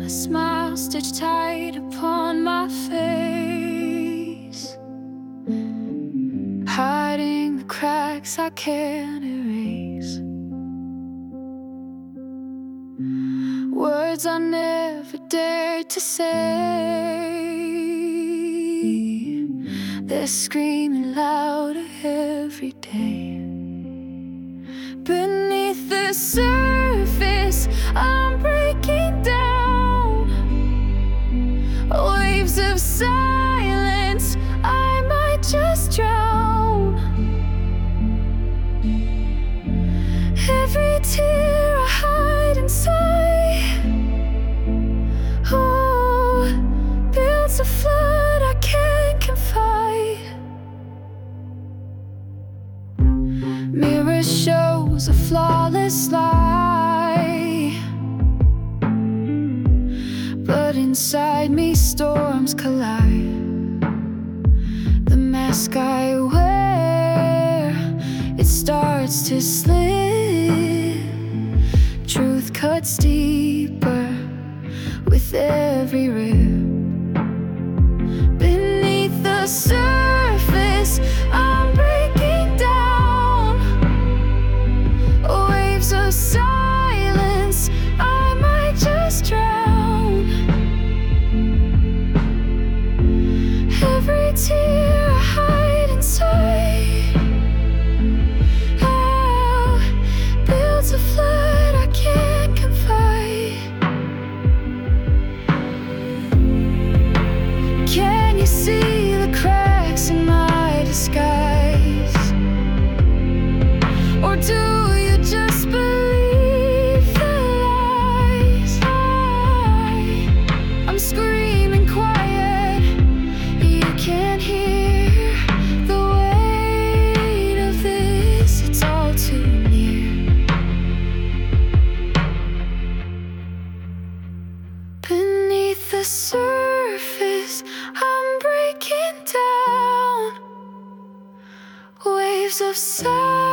a smile stitched tight upon my face, hiding the cracks I can't erase. Words I never dared to say, they're screaming louder every day. Beneath the surface, I'm breaking down. Waves of silence, I might just drown. Every tear I hide inside, oh, builds a flood I can't confide. Mirror shows a flawless lie, but inside me storms collide. The mask I wear, it starts to slip. Truth cuts deeper with every rip. Beneath the surface, I'm breaking down. Waves of silence, I might just drown. Every tear I hide inside, oh, builds a flood I can't confide. Can you see the cracks in my disguise? Or do you just believe the lies? I'm screaming quiet, you can't hear the weight of this, it's all too near. Beneath the surface, I'm breaking down. Waves of silence,